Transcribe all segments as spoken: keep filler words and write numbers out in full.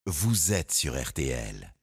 Vous êtes sur R T L.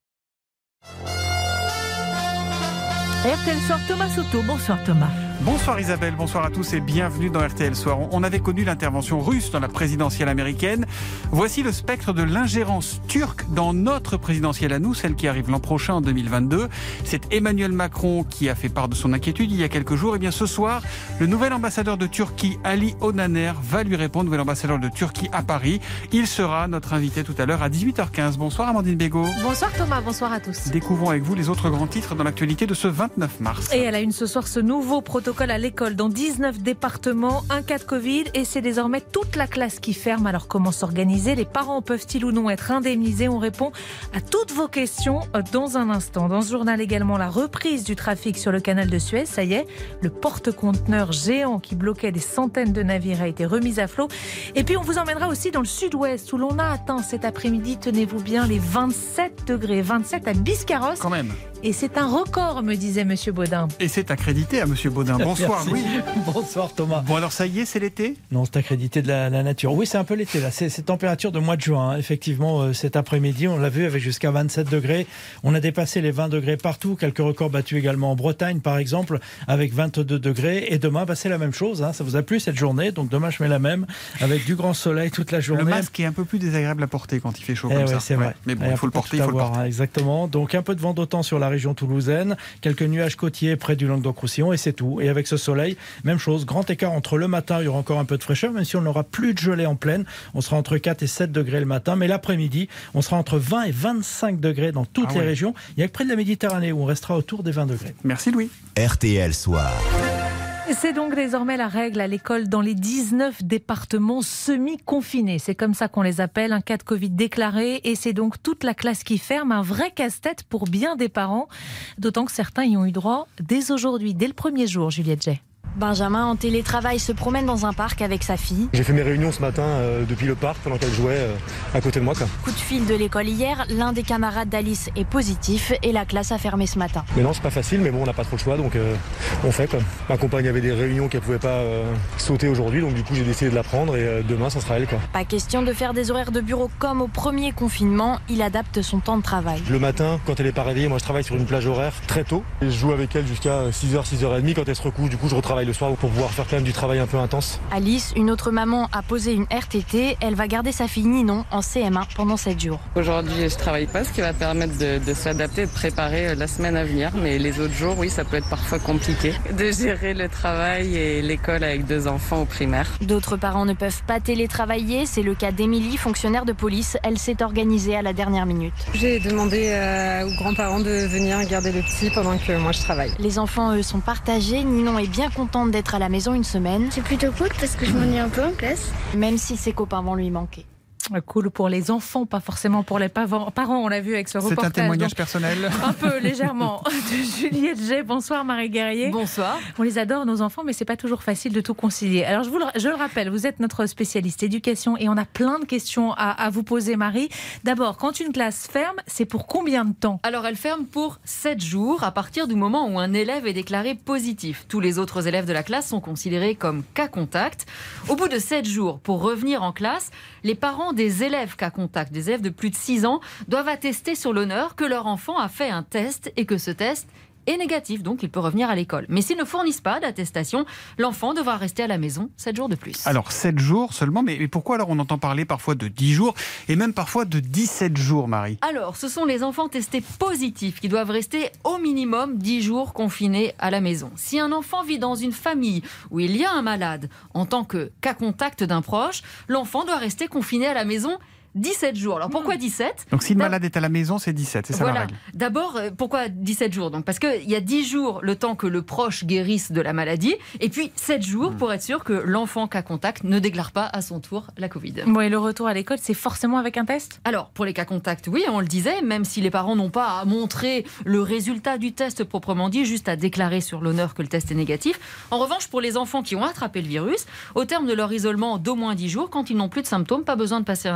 R T L Soir, Thomas Soto. Bonsoir Thomas. Bonsoir Isabelle, bonsoir à tous et bienvenue dans R T L Soir. On avait connu l'intervention russe dans la présidentielle américaine. Voici le spectre de l'ingérence turque dans notre présidentielle à nous, celle qui arrive l'an prochain en deux mille vingt-deux. C'est Emmanuel Macron qui a fait part de son inquiétude il y a quelques jours. Et bien ce soir, le nouvel ambassadeur de Turquie, Ali Onaner, va lui répondre, nouvel ambassadeur de Turquie à Paris. Il sera notre invité tout à l'heure à dix-huit heures quinze. Bonsoir Amandine Bégaud. Bonsoir Thomas, bonsoir à tous. Découvrons avec vous les autres grands titres dans l'actualité de ce vingt-neuf mars. Et à la une ce soir, ce nouveau protocole à l'école dans dix-neuf départements, un cas de Covid et c'est désormais toute la classe qui ferme. Alors comment s'organiser? Les parents peuvent-ils ou non être indemnisés? On répond à toutes vos questions dans un instant. Dans ce journal également, la reprise du trafic sur le canal de Suez. Ça y est, le porte-conteneur géant qui bloquait des centaines de navires a été remis à flot. Et puis on vous emmènera aussi dans le sud-ouest où l'on a atteint cet après-midi, tenez-vous bien, les vingt-sept degrés. vingt-sept à Biscarrosse. Quand même. Et c'est un record, me disait Monsieur Baudin. Et c'est accrédité à Monsieur Baudin. Bonsoir Louis. Bonsoir Thomas. Bon alors ça y est, c'est l'été? Non, c'est accrédité de la, la nature. Oui, c'est un peu l'été là. C'est, c'est température de mois de juin. Hein. Effectivement, euh, cet après-midi, on l'a vu avec jusqu'à vingt-sept degrés. On a dépassé les vingt degrés partout. Quelques records battus également en Bretagne, par exemple, avec vingt-deux degrés. Et demain, bah, c'est la même chose. Hein. Ça vous a plu cette journée? Donc demain, je mets la même, avec du grand soleil toute la journée. Le masque est un peu plus désagréable à porter quand il fait chaud eh comme ouais, ça. C'est vrai. Ouais. Mais bon, il faut le porter, il faut avoir, le porter. Hein, exactement. Donc un peu de vent d'automne sur la région toulousaine. Quelques nuages côtiers près du Languedoc-Roussillon et c'est tout. Et avec ce soleil, même chose, grand écart entre le matin, il y aura encore un peu de fraîcheur, même si on n'aura plus de gelée en pleine. On sera entre quatre et sept degrés le matin, mais l'après-midi, on sera entre vingt et vingt-cinq degrés dans toutes ah les ouais. régions. Il y a que près de la Méditerranée où on restera autour des vingt degrés. Merci Louis. R T L Soir. C'est donc désormais la règle à l'école dans les dix-neuf départements semi-confinés. C'est comme ça qu'on les appelle, un cas de Covid déclaré. Et c'est donc toute la classe qui ferme, un vrai casse-tête pour bien des parents. D'autant que certains y ont eu droit dès aujourd'hui, dès le premier jour, Juliette Jay. Benjamin, en télétravail, se promène dans un parc avec sa fille. J'ai fait mes réunions ce matin euh, depuis le parc pendant qu'elle jouait euh, à côté de moi. Quoi. Coup de fil de l'école hier, l'un des camarades d'Alice est positif et la classe a fermé ce matin. Mais non, c'est pas facile, mais bon, on n'a pas trop le choix, donc euh, on fait. Quoi. Ma compagne avait des réunions qu'elle pouvait pas euh, sauter aujourd'hui, donc du coup j'ai décidé de la prendre et euh, demain ça sera elle. Quoi. Pas question de faire des horaires de bureau comme au premier confinement, il adapte son temps de travail. Le matin, quand elle n'est pas réveillée, moi je travaille sur une plage horaire très tôt. Et je joue avec elle jusqu'à six heures, six heures trente. Quand elle se recouche, du coup je retravaille le soir pour pouvoir faire quand même du travail un peu intense. Alice, une autre maman, a posé une R T T. Elle va garder sa fille Ninon en C M un pendant sept jours. Aujourd'hui, je travaille pas, ce qui va permettre de, de s'adapter et de préparer la semaine à venir. Mais les autres jours, oui, ça peut être parfois compliqué de gérer le travail et l'école avec deux enfants au primaire. D'autres parents ne peuvent pas télétravailler. C'est le cas d'Émilie, fonctionnaire de police. Elle s'est organisée à la dernière minute. J'ai demandé euh, aux grands-parents de venir garder le petit pendant que moi je travaille. Les enfants, eux, sont partagés. Ninon est bien contente d'être à la maison une semaine. C'est plutôt cool parce que je m'ennuie un peu en classe. Même si ses copains vont lui manquer. Cool pour les enfants, pas forcément pour les parents. On l'a vu avec ce reportage. C'est un témoignage donc, personnel. Un peu, légèrement. De Juliette Jay. Bonsoir Marie Guerrier. Bonsoir. On les adore, nos enfants, mais c'est pas toujours facile de tout concilier. Alors je vous le, je le rappelle, vous êtes notre spécialiste éducation et on a plein de questions à, à vous poser, Marie. D'abord, quand une classe ferme, c'est pour combien de temps? Alors elle ferme pour sept jours à partir du moment où un élève est déclaré positif. Tous les autres élèves de la classe sont considérés comme cas contact. Au bout de sept jours, pour revenir en classe, les parents des élèves cas contact, des élèves de plus de six ans, doivent attester sur l'honneur que leur enfant a fait un test et que ce test est négatif, donc il peut revenir à l'école. Mais s'ils ne fournissent pas d'attestation, l'enfant devra rester à la maison sept jours de plus. Alors sept jours seulement, mais pourquoi alors on entend parler parfois de dix jours et même parfois de dix-sept jours, Marie? Alors, ce sont les enfants testés positifs qui doivent rester au minimum dix jours confinés à la maison. Si un enfant vit dans une famille où il y a un malade en tant que cas contact d'un proche, l'enfant doit rester confiné à la maison dix-sept jours. Alors pourquoi dix-sept? Donc si le malade est à la maison, c'est dix-sept, c'est ça voilà. la règle. D'abord, euh, pourquoi dix-sept jours? Donc, parce qu'il y a dix jours le temps que le proche guérisse de la maladie, et puis sept jours mmh. pour être sûr que l'enfant cas contact ne déclare pas à son tour la Covid. Bon, et le retour à l'école, c'est forcément avec un test? Alors, pour les cas contacts, oui, on le disait, même si les parents n'ont pas à montrer le résultat du test proprement dit, juste à déclarer sur l'honneur que le test est négatif. En revanche, pour les enfants qui ont attrapé le virus, au terme de leur isolement d'au moins dix jours, quand ils n'ont plus de symptômes, pas besoin de passer un test, ils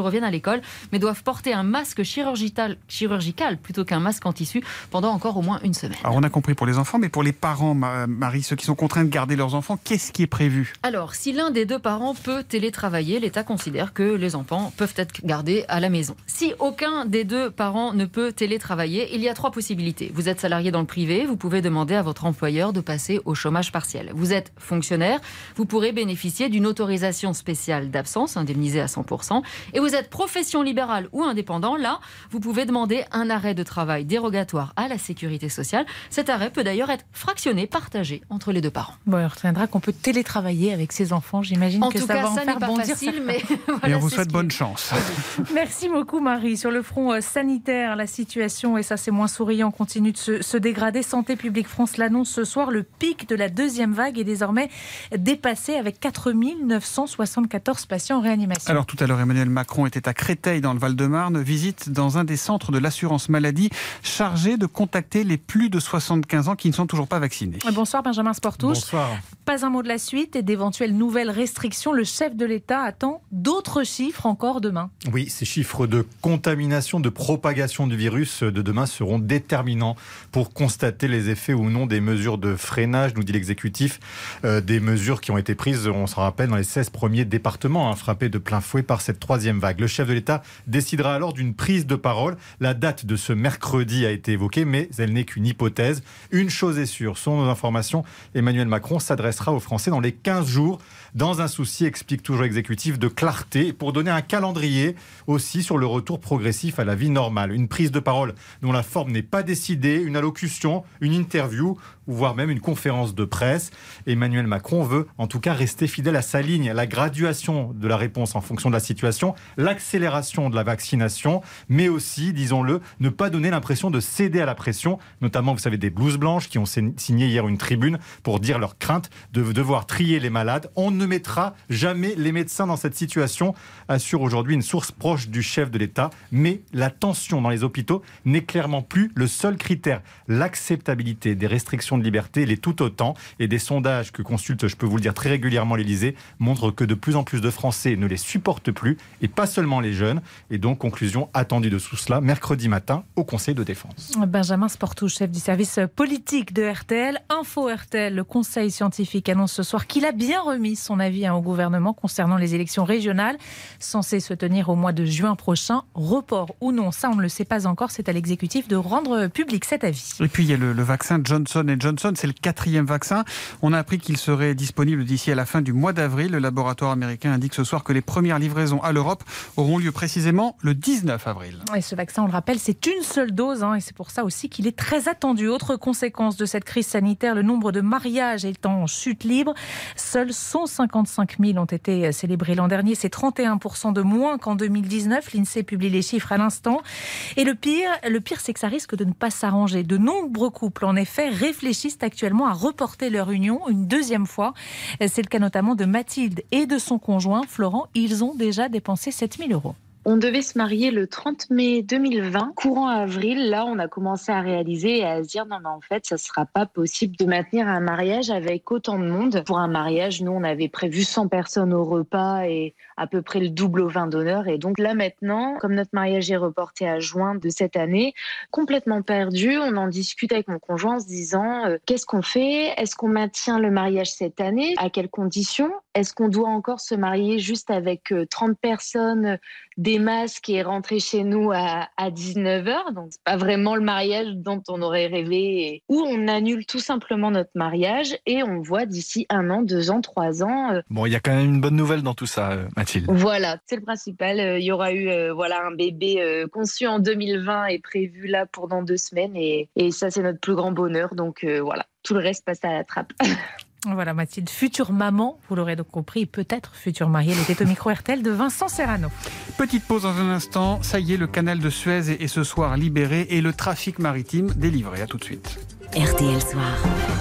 reviennent à l'école, mais doivent porter un masque chirurgical, chirurgical plutôt qu'un masque en tissu pendant encore au moins une semaine. Alors on a compris pour les enfants, mais pour les parents, Marie, ceux qui sont contraints de garder leurs enfants, qu'est-ce qui est prévu ? Alors, si l'un des deux parents peut télétravailler, l'État considère que les enfants peuvent être gardés à la maison. Si aucun des deux parents ne peut télétravailler, il y a trois possibilités. Vous êtes salarié dans le privé, vous pouvez demander à votre employeur de passer au chômage partiel. Vous êtes fonctionnaire, vous pourrez bénéficier d'une autorisation spéciale d'absence, indemnisée à cent pour cent. Et vous êtes profession libérale ou indépendant, là, vous pouvez demander un arrêt de travail dérogatoire à la sécurité sociale. Cet arrêt peut d'ailleurs être fractionné, partagé entre les deux parents. Bon, on retiendra qu'on peut télétravailler avec ses enfants. J'imagine en que tout ça cas, va en ça faire n'est pas bondir facile, certains. mais voilà, et on vous c'est souhaite ce bonne qui... chance. Merci beaucoup Marie. Sur le front sanitaire, la situation, et ça c'est moins souriant, continue de se, se dégrader. Santé publique France l'annonce ce soir, le pic de la deuxième vague est désormais dépassé avec quatre mille neuf cent soixante-quatorze patients en réanimation. Alors tout à l'heure, Emmanuel Macron était à Créteil dans le Val-de-Marne, visite dans un des centres de l'assurance maladie chargé de contacter les plus de soixante-quinze ans qui ne sont toujours pas vaccinés. Bonsoir Benjamin Sportouche. Bonsoir. Pas un mot de la suite et d'éventuelles nouvelles restrictions. Le chef de l'État attend d'autres chiffres encore demain. Oui, ces chiffres de contamination, de propagation du virus de demain seront déterminants pour constater les effets ou non des mesures de freinage, nous dit l'exécutif. Euh, des mesures qui ont été prises, on se rappelle, dans les seize premiers départements, hein, frappés de plein fouet par cette troisième vague. Le chef de l'État décidera alors d'une prise de parole. La date de ce mercredi a été évoquée, mais elle n'est qu'une hypothèse. Une chose est sûre, selon nos informations, Emmanuel Macron s'adressera aux Français dans les quinze jours, dans un souci, explique toujours l'exécutif, de clarté, pour donner un calendrier aussi sur le retour progressif à la vie normale. Une prise de parole dont la forme n'est pas décidée, une allocution, une interview, ou voire même une conférence de presse. Emmanuel Macron veut en tout cas rester fidèle à sa ligne, la graduation de la réponse en fonction de la situation, l'accélération de la vaccination, mais aussi, disons-le, ne pas donner l'impression de céder à la pression, notamment, vous savez, des blouses blanches qui ont signé hier une tribune pour dire leur crainte de devoir trier les malades. On ne mettra jamais les médecins dans cette situation, assure aujourd'hui une source proche du chef de l'État, mais la tension dans les hôpitaux n'est clairement plus le seul critère. L'acceptabilité des restrictions de liberté l'est tout autant, et des sondages que consulte, je peux vous le dire très régulièrement, l'Élysée, montrent que de plus en plus de Français ne les supportent plus, et pas seulement les jeunes. Et donc, conclusion attendue de tout cela, mercredi matin, au Conseil de défense. Benjamin Sportouche, chef du service politique de R T L. Info R T L, le Conseil scientifique annonce ce soir qu'il a bien remis son avis hein, au gouvernement concernant les élections régionales, censées se tenir au mois de juin prochain. Report ou non, ça on ne le sait pas encore, c'est à l'exécutif de rendre public cet avis. Et puis il y a le, le vaccin Johnson and Johnson, c'est le quatrième vaccin. On a appris qu'il serait disponible d'ici à la fin du mois d'avril. Le laboratoire américain indique ce soir que les premières livraisons à l'Europe auront lieu précisément le dix-neuf avril. Et ce vaccin, on le rappelle, c'est une seule dose hein, et c'est pour ça aussi qu'il est très attendu. Autre conséquence de cette crise sanitaire, le nombre de mariages est en chute libre. Seuls cent cinquante-cinq mille ont été célébrés l'an dernier. C'est trente et un pour cent de moins qu'en deux mille dix-neuf. L'INSEE publie les chiffres à l'instant. Et le pire, le pire, c'est que ça risque de ne pas s'arranger. De nombreux couples, en effet, réfléchissent actuellement à reporter leur union une deuxième fois. C'est le cas notamment de Mathilde et de son conjoint Florent. Ils ont déjà dépensé sept mille euros. On devait se marier le trente mai deux mille vingt. Courant avril, là, on a commencé à réaliser et à se dire non, mais en fait, ça ne sera pas possible de maintenir un mariage avec autant de monde. Pour un mariage, nous, on avait prévu cent personnes au repas et à peu près le double au vin d'honneur. Et donc là, maintenant, comme notre mariage est reporté à juin de cette année, complètement perdu, on en discute avec mon conjoint en se disant euh, qu'est-ce qu'on fait ? Est-ce qu'on maintient le mariage cette année ? À quelles conditions ? Est-ce qu'on doit encore se marier juste avec trente personnes, des masques et rentrer chez nous à, à dix-neuf heures ? Donc, c'est pas vraiment le mariage dont on aurait rêvé. Et... Ou on annule tout simplement notre mariage et on voit d'ici un an, deux ans, trois ans. Euh... Bon, il y a quand même une bonne nouvelle dans tout ça, euh, Mathilde. Voilà, c'est le principal. Il euh, y aura eu euh, voilà, un bébé euh, conçu en deux mille vingt et prévu là pour dans deux semaines. Et, et ça, c'est notre plus grand bonheur. Donc euh, voilà, tout le reste passe à la trappe. Voilà Mathilde, future maman, vous l'aurez donc compris, peut-être future mariée. Elle était au micro R T L de Vincent Serrano. Petite pause dans un instant, ça y est, le canal de Suez est ce soir libéré et le trafic maritime délivré. À tout de suite. R T L Soir.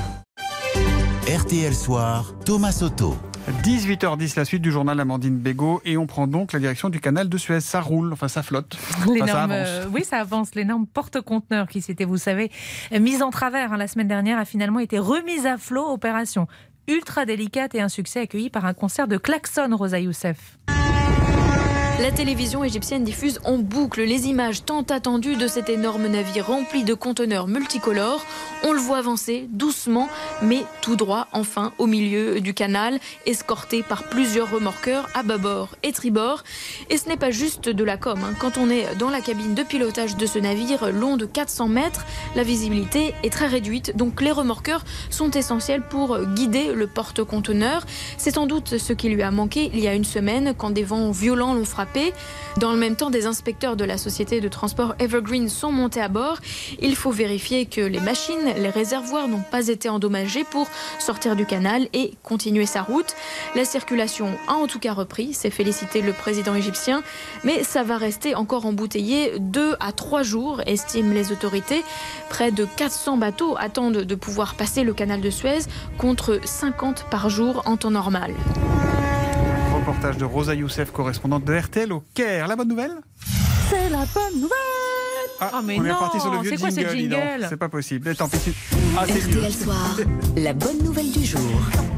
R T L Soir, Thomas Soto. dix-huit heures dix, la suite du journal Amandine Bégaud, et on prend donc la direction du canal de Suez. Ça roule, enfin ça flotte. Enfin, ça avance. Euh, oui, ça avance. L'énorme porte-conteneur qui s'était, vous savez, mise en travers hein, la semaine dernière a finalement été remise à flot. Opération ultra délicate et un succès accueilli par un concert de klaxon, Rosa Youssef. La télévision égyptienne diffuse en boucle les images tant attendues de cet énorme navire rempli de conteneurs multicolores. On le voit avancer doucement, mais tout droit, enfin, au milieu du canal, escorté par plusieurs remorqueurs à bâbord et tribord. Et ce n'est pas juste de la com. Hein. Quand on est dans la cabine de pilotage de ce navire long de quatre cents mètres, la visibilité est très réduite. Donc les remorqueurs sont essentiels pour guider le porte-conteneurs. C'est sans doute ce qui lui a manqué il y a une semaine quand des vents violents l'ont frappé. Dans le même temps, des inspecteurs de la société de transport Evergreen sont montés à bord. Il faut vérifier que les machines, les réservoirs n'ont pas été endommagés pour sortir du canal et continuer sa route. La circulation a en tout cas repris, s'est félicité le président égyptien, mais ça va rester encore embouteillé deux à trois jours, estiment les autorités. Près de quatre cents bateaux attendent de pouvoir passer le canal de Suez contre cinquante par jour en temps normal. Reportage de Rosa Youssef, correspondante de R T L au Caire. La bonne nouvelle ? C'est la bonne nouvelle. Ah, oh mais on est non, reparti sur le vieux c'est quoi jingle, ce dis donc. jingle ? C'est pas possible. Mais tant pis. Ah, c'est R T L mieux. Soir, la bonne nouvelle du jour.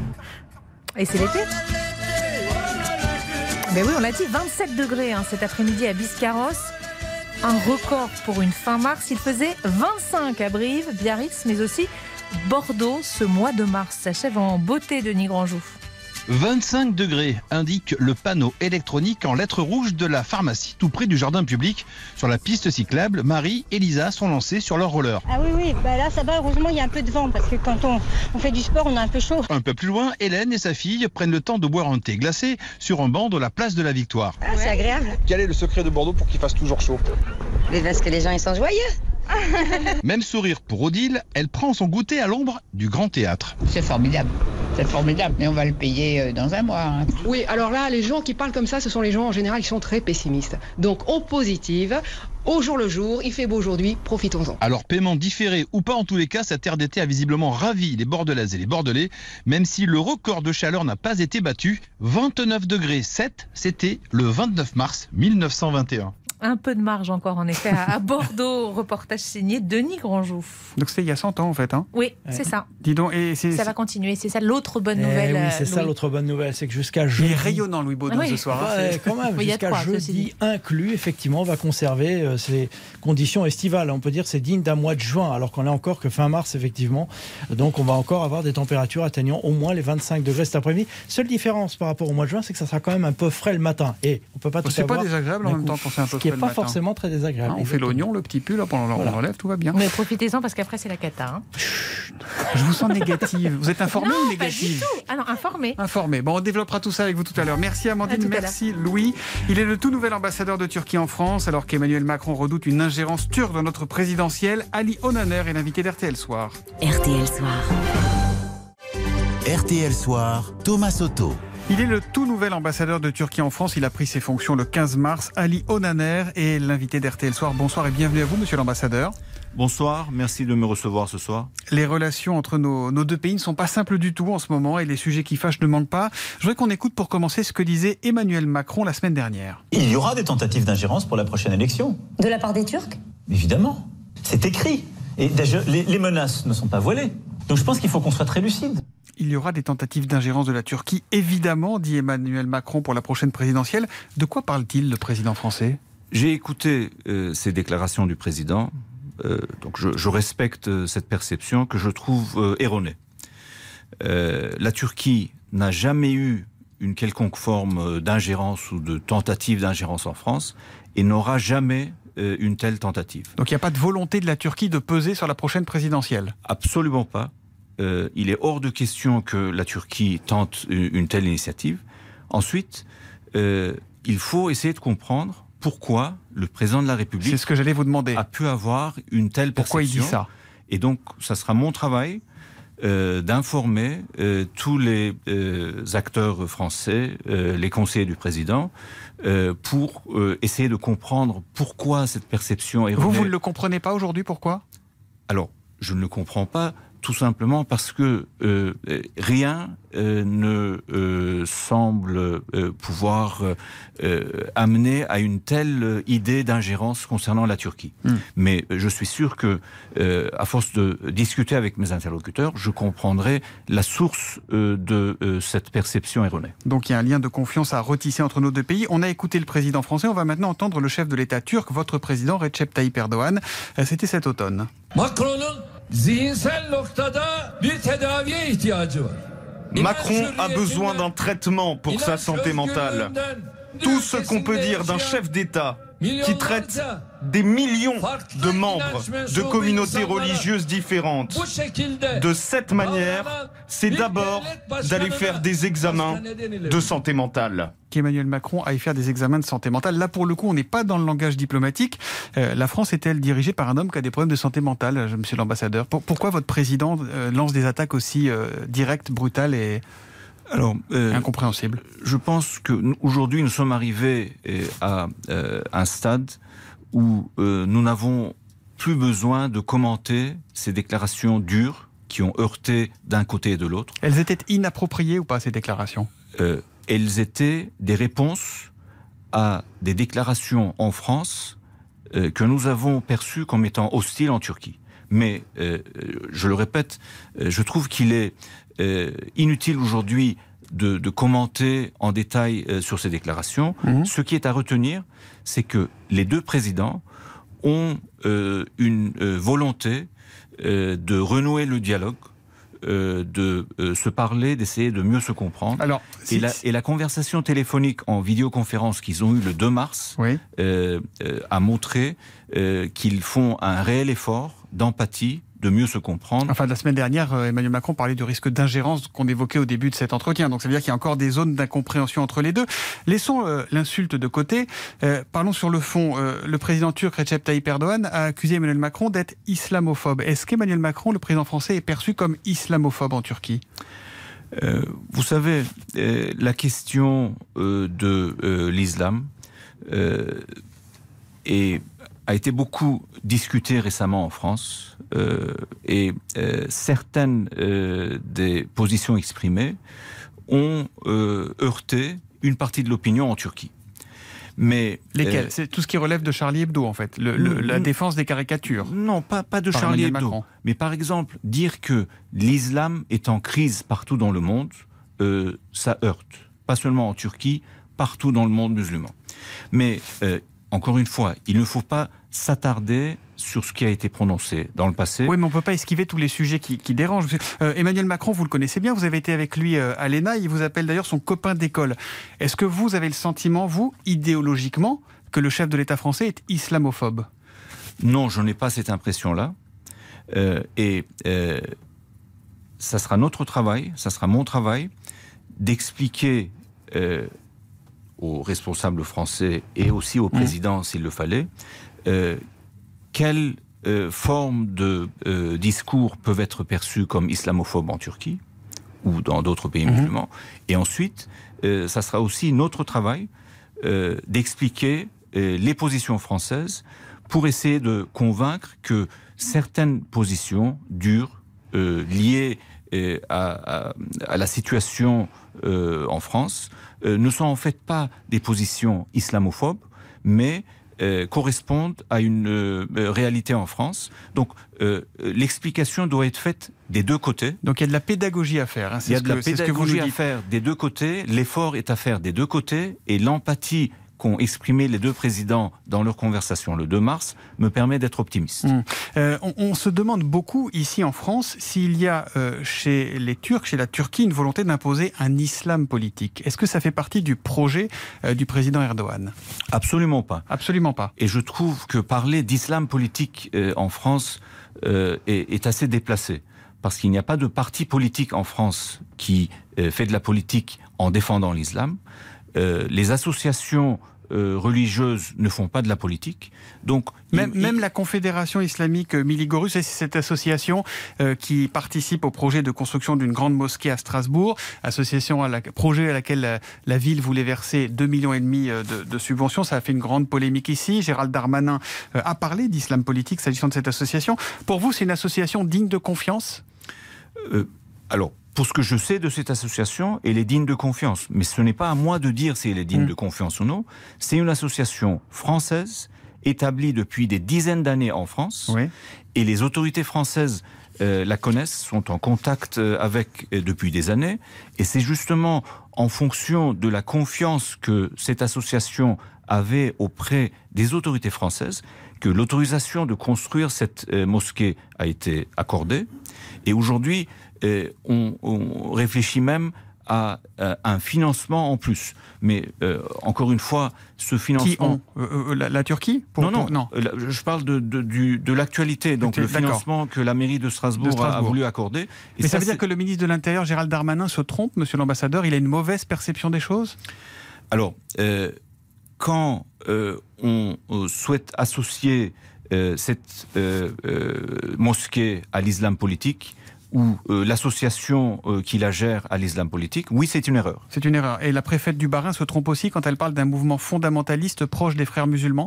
Et c'est l'été ? Ben oui, on l'a dit, vingt-sept degrés hein, cet après-midi à Biscarrosse. Un record pour une fin mars. Il faisait vingt-cinq à Brive, Biarritz, mais aussi Bordeaux. Ce mois de mars s'achève en beauté, Denis Grandjou. vingt-cinq degrés indique le panneau électronique en lettres rouges de la pharmacie, tout près du jardin public. Sur la piste cyclable, Marie et Lisa sont lancées sur leur roller. Ah oui, oui, bah là ça va, heureusement il y a un peu de vent, parce que quand on, on fait du sport, on a un peu chaud. Un peu plus loin, Hélène et sa fille prennent le temps de boire un thé glacé sur un banc de la place de la Victoire. Ah, c'est agréable. Quel est le secret de Bordeaux pour qu'il fasse toujours chaud ? Mais parce que les gens ils sont joyeux. Même sourire pour Odile, elle prend son goûter à l'ombre du Grand Théâtre. C'est formidable. C'est formidable, mais on va le payer dans un mois. Hein. Oui, alors là, les gens qui parlent comme ça, ce sont les gens en général qui sont très pessimistes. Donc, on positive, au jour le jour, il fait beau aujourd'hui, profitons-en. Alors, paiement différé ou pas, en tous les cas, cette aire d'été a visiblement ravi les Bordelaises et les Bordelais, même si le record de chaleur n'a pas été battu. vingt-neuf degrés sept, c'était le vingt-neuf mars mille neuf cent vingt et un. Un peu de marge encore, en effet, à Bordeaux. Reportage signé Denis Grandjou. Donc c'était il y a cent ans, en fait. Hein. Oui, c'est ça. Dis donc, et c'est, ça va continuer. C'est ça l'autre bonne eh nouvelle. Oui, c'est Louis. ça l'autre bonne nouvelle. C'est que jusqu'à jeudi. Il est rayonnant, Louis Baudou, oui. ce soir. Hein, ouais, quand même, oui, jusqu'à trois, jeudi inclus, effectivement, on va conserver euh, ces conditions estivales. On peut dire que c'est digne d'un mois de juin, alors qu'on n'est encore que fin mars, effectivement. Donc on va encore avoir des températures atteignant au moins les vingt-cinq degrés cet après-midi. Seule différence par rapport au mois de juin, c'est que ça sera quand même un peu frais le matin. Et on peut pas tout c'est avoir. C'est pas désagréable en même temps quand c'est un peu frais. Ce qui n'est pas matin. forcément très désagréable. Ah, on fait l'oignon, le petit pull, on voilà. enlève, tout va bien. Mais profitez-en parce qu'après c'est la cata. Hein. Je vous sens négative. Vous êtes informée non, ou négative ? Pas du tout. Ah non, informée. Informée. Bon, on développera tout ça avec vous tout à l'heure. Merci Amandine, merci Louis. Il est le tout nouvel ambassadeur de Turquie en France, alors qu'Emmanuel Macron redoute une ingérence turque dans notre présidentielle. Ali Onaner est l'invité d'R T L Soir. R T L Soir. R T L Soir, Thomas Soto. Il est le tout nouvel ambassadeur de Turquie en France. Il a pris ses fonctions le quinze mars. Ali Onaner est l'invité d'R T L Soir. Bonsoir et bienvenue à vous, monsieur l'ambassadeur. Bonsoir, merci de me recevoir ce soir. Les relations entre nos, nos deux pays ne sont pas simples du tout en ce moment et les sujets qui fâchent ne manquent pas. Je voudrais qu'on écoute pour commencer ce que disait Emmanuel Macron la semaine dernière. Il y aura des tentatives d'ingérence pour la prochaine élection. De la part des Turcs ? Évidemment, c'est écrit. Et d'ailleurs, les, les menaces ne sont pas voilées. Donc je pense qu'il faut qu'on soit très lucide. Il y aura des tentatives d'ingérence de la Turquie, évidemment, dit Emmanuel Macron pour la prochaine présidentielle. De quoi parle-t-il, le président français ? J'ai écouté euh, ces déclarations du président, euh, donc je, je respecte cette perception que je trouve euh, erronée. Euh, la Turquie n'a jamais eu une quelconque forme d'ingérence ou de tentative d'ingérence en France et n'aura jamais euh, une telle tentative. Donc il n'y a pas de volonté de la Turquie de peser sur la prochaine présidentielle ? Absolument pas. Euh, il est hors de question que la Turquie tente une, une telle initiative. Ensuite, euh, il faut essayer de comprendre pourquoi le président de la République C'est ce que j'allais vous demander. a pu avoir une telle perception. Pourquoi il dit ça ? Et donc, ça sera mon travail euh, d'informer euh, tous les euh, acteurs français, euh, les conseillers du président, euh, pour euh, essayer de comprendre pourquoi cette perception est... Vous, vous ne le comprenez pas aujourd'hui, pourquoi ? Alors, je ne le comprends pas tout simplement parce que euh, rien euh, ne euh, semble euh, pouvoir euh, amener à une telle idée d'ingérence concernant la Turquie. Mm. Mais je suis sûr que, euh, à force de discuter avec mes interlocuteurs, je comprendrai la source euh, de euh, cette perception erronée. Donc il y a un lien de confiance à retisser entre nos deux pays. On a écouté le président français, on va maintenant entendre le chef de l'État turc, votre président Recep Tayyip Erdoğan. C'était cet automne. Macron'un zihinsel noktada bir tedaviye ihtiyacı var. Macron a besoin d'un traitement pour sa santé mentale. Tout ce qu'on peut dire d'un chef d'État qui traite des millions de membres de communautés religieuses différentes de cette manière, c'est d'abord d'aller faire des examens de santé mentale. Qu'Emmanuel Macron aille faire des examens de santé mentale. Là, pour le coup, on n'est pas dans le langage diplomatique. Euh, la France est-elle dirigée par un homme qui a des problèmes de santé mentale, monsieur l'ambassadeur? pour, Pourquoi votre président euh, lance des attaques aussi euh, directes, brutales et... Alors, euh, incompréhensible. Je pense qu'aujourd'hui, nous sommes arrivés à euh, un stade où euh, nous n'avons plus besoin de commenter ces déclarations dures qui ont heurté d'un côté et de l'autre. Elles étaient inappropriées ou pas, ces déclarations? euh, Elles étaient des réponses à des déclarations en France euh, que nous avons perçues comme étant hostiles en Turquie. Mais, euh, je le répète, euh, je trouve qu'il est euh, inutile aujourd'hui de, de commenter en détail euh, sur ces déclarations. Mmh. Ce qui est à retenir, c'est que les deux présidents ont euh, une euh, volonté euh, de renouer le dialogue, euh, de euh, se parler, d'essayer de mieux se comprendre. Alors, si, et, la, et la conversation téléphonique en vidéoconférence qu'ils ont eue le deux mars oui. euh, euh, a montré euh, qu'ils font un réel effort d'empathie, de mieux se comprendre. Enfin, la semaine dernière, Emmanuel Macron parlait du risque d'ingérence qu'on évoquait au début de cet entretien. Donc ça veut dire qu'il y a encore des zones d'incompréhension entre les deux. Laissons euh, l'insulte de côté. Euh, parlons sur le fond. Euh, le président turc Recep Tayyip Erdoğan a accusé Emmanuel Macron d'être islamophobe. Est-ce qu'Emmanuel Macron, le président français, est perçu comme islamophobe en Turquie ? euh, Vous savez, euh, la question euh, de euh, l'islam euh, est... a été beaucoup discuté récemment en France euh, et euh, certaines euh, des positions exprimées ont euh, heurté une partie de l'opinion en Turquie. Mais lesquelles euh, c'est tout ce qui relève de Charlie Hebdo, en fait, le, le, la défense des caricatures. Non, pas, pas de Charlie Hebdo. Macron. Mais par exemple, dire que l'islam est en crise partout dans le monde, euh, ça heurte. Pas seulement en Turquie, partout dans le monde musulman. Mais euh, encore une fois, il ne faut pas s'attarder sur ce qui a été prononcé dans le passé. Oui, mais on ne peut pas esquiver tous les sujets qui, qui dérangent. Euh, Emmanuel Macron, vous le connaissez bien, vous avez été avec lui euh, à l'E N A, il vous appelle d'ailleurs son copain d'école. Est-ce que vous avez le sentiment, vous, idéologiquement, que le chef de l'État français est islamophobe ? Non, je n'ai pas cette impression-là. Euh, et euh, ça sera notre travail, ça sera mon travail, d'expliquer... Euh, aux responsables français et aussi au président, mmh. s'il le fallait, euh, quelles euh, formes de euh, discours peuvent être perçues comme islamophobes en Turquie ou dans d'autres pays mmh. musulmans. Et ensuite, euh, ça sera aussi notre travail euh, d'expliquer euh, les positions françaises pour essayer de convaincre que certaines positions dures, euh, liées euh, à, à, à la situation euh, en France, Euh, ne sont en fait pas des positions islamophobes, mais euh, correspondent à une euh, réalité en France. Donc euh, l'explication doit être faite des deux côtés. Donc il y a de la pédagogie à faire. Hein, il y a de que, la pédagogie à faire des deux côtés, l'effort est à faire des deux côtés, et l'empathie qu'ont exprimé les deux présidents dans leur conversation le deux mars me permet d'être optimiste. Mmh. Euh, on, on se demande beaucoup ici en France s'il y a euh, chez les Turcs, chez la Turquie, une volonté d'imposer un islam politique. Est-ce que ça fait partie du projet euh, du président Erdoğan ? Absolument pas. Absolument pas. Et je trouve que parler d'islam politique euh, en France euh, est, est assez déplacé. Parce qu'il n'y a pas de parti politique en France qui euh, fait de la politique en défendant l'islam. Euh, les associations euh, religieuses ne font pas de la politique. Donc, même, il, même il... la Confédération islamique Miligorus, c'est cette association euh, qui participe au projet de construction d'une grande mosquée à Strasbourg, association à la, projet à laquelle la, la ville voulait verser deux millions et demi de, de subventions. Ça a fait une grande polémique ici. Gérald Darmanin euh, a parlé d'islam politique s'agissant de cette association. Pour vous, c'est une association digne de confiance ? euh, Alors, pour ce que je sais de cette association, elle est digne de confiance. Mais ce n'est pas à moi de dire si elle est digne mmh. de confiance ou non. C'est une association française, établie depuis des dizaines d'années en France. Oui. Et les autorités françaises euh, la connaissent, sont en contact avec euh, depuis des années. Et c'est justement en fonction de la confiance que cette association avait auprès des autorités françaises que l'autorisation de construire cette euh, mosquée a été accordée. Et aujourd'hui, euh, on, on réfléchit même à, à un financement en plus. Mais euh, encore une fois, ce financement... Qui ont euh, la, la Turquie pour, Non, non, pour... non. Je parle de, de, du, de l'actualité, donc le financement que la mairie de Strasbourg, de Strasbourg. A, a voulu accorder. Et Mais ça, ça veut dire que le ministre de l'Intérieur, Gérald Darmanin, se trompe, monsieur l'ambassadeur? Il a une mauvaise perception des choses? Alors, euh, quand euh, on euh, souhaite associer euh, cette euh, euh, mosquée à l'islam politique, ou euh, l'association euh, qui la gère à l'islam politique, oui, c'est une erreur. C'est une erreur. Et la préfète du Bas-Rhin se trompe aussi quand elle parle d'un mouvement fondamentaliste proche des frères musulmans?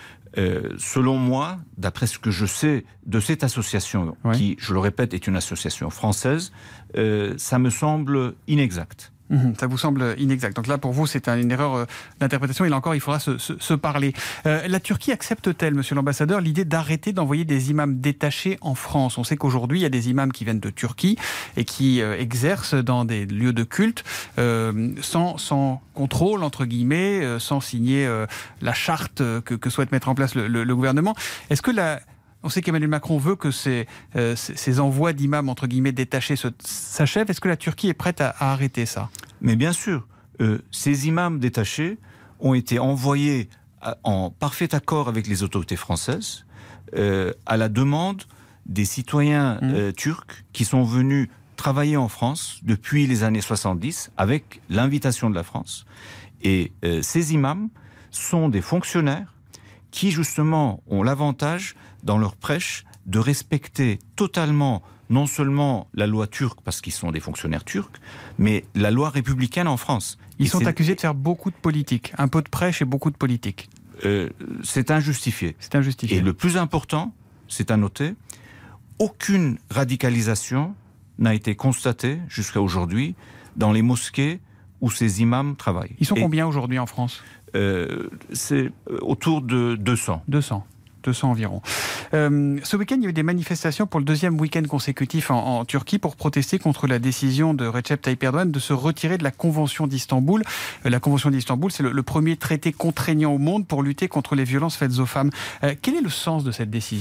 euh, Selon moi, d'après ce que je sais de cette association, oui. qui, je le répète, est une association française, euh, ça me semble inexact. Mmh, ça vous semble inexact. Donc là, pour vous, c'est une erreur euh, d'interprétation. Et là encore, il faudra se, se, se parler. Euh, la Turquie accepte-t-elle, monsieur l'ambassadeur, l'idée d'arrêter d'envoyer des imams détachés en France? On sait qu'aujourd'hui, il y a des imams qui viennent de Turquie et qui euh, exercent dans des lieux de culte euh, sans, sans contrôle, entre guillemets, euh, sans signer euh, la charte que, que souhaite mettre en place le, le, le gouvernement. Est-ce que la... On sait qu'Emmanuel Macron veut que ces, euh, ces envois d'imams, entre guillemets, détachés s'achèvent. Est-ce que la Turquie est prête à, à arrêter ça? Mais bien sûr, euh, ces imams détachés ont été envoyés à, en parfait accord avec les autorités françaises euh, à la demande des citoyens mmh. euh, turcs qui sont venus travailler en France depuis les années soixante-dix avec l'invitation de la France. Et euh, ces imams sont des fonctionnaires qui, justement, ont l'avantage, dans leur prêche, de respecter totalement, non seulement la loi turque, parce qu'ils sont des fonctionnaires turcs, mais la loi républicaine en France. Ils et sont accusés de faire beaucoup de politique, un peu de prêche et beaucoup de politique. Euh, c'est injustifié. C'est injustifié. Et le plus important, c'est à noter, aucune radicalisation n'a été constatée jusqu'à aujourd'hui dans les mosquées où ces imams travaillent. Ils sont et combien aujourd'hui en France? euh, C'est autour de deux cents. deux cents. deux cents environ. Euh, ce week-end, il y a eu des manifestations pour le deuxième week-end consécutif en, en Turquie pour protester contre la décision de Recep Tayyip Erdogan de se retirer de la Convention d'Istanbul. Euh, la Convention d'Istanbul, c'est le, le premier traité contraignant au monde pour lutter contre les violences faites aux femmes. Euh, quel est le sens de cette décision ?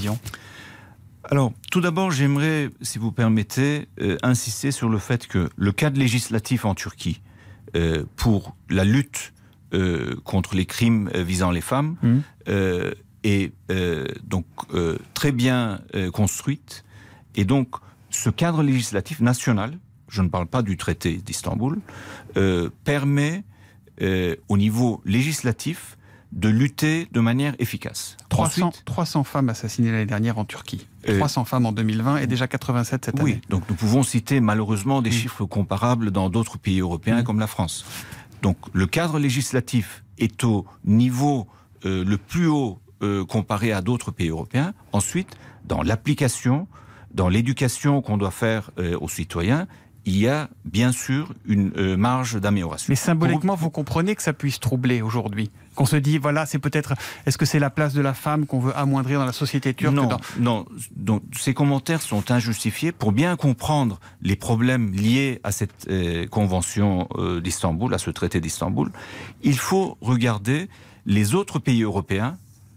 Alors, tout d'abord, j'aimerais, si vous permettez, euh, insister sur le fait que le cadre législatif en Turquie euh, pour la lutte euh, contre les crimes visant les femmes mmh. euh, est euh, donc euh, très bien euh, construite. Et donc, ce cadre législatif national, je ne parle pas du traité d'Istanbul, euh, permet euh, au niveau législatif de lutter de manière efficace. trois cents, Ensuite, trois cents femmes assassinées l'année dernière en Turquie. Euh, trois cents femmes en deux mille vingt et déjà quatre-vingt-sept cette oui, année. Donc nous pouvons citer malheureusement des mmh. chiffres comparables dans d'autres pays européens mmh. comme la France. Donc le cadre législatif est au niveau euh, le plus haut euh, comparé à d'autres pays européens. Ensuite, dans l'application, dans l'éducation qu'on doit faire euh, aux citoyens, il y a bien sûr une euh, marge d'amélioration. Mais symboliquement, vous... vous comprenez que ça puisse troubler aujourd'hui? Qu'on se dit, voilà, c'est peut-être... Est-ce que c'est la place de la femme qu'on veut amoindrir dans la société turque? Non, dans... non. Donc, ces commentaires sont injustifiés. Pour bien comprendre les problèmes liés à cette euh, convention euh, d'Istanbul, à ce traité d'Istanbul, il faut regarder les autres pays européens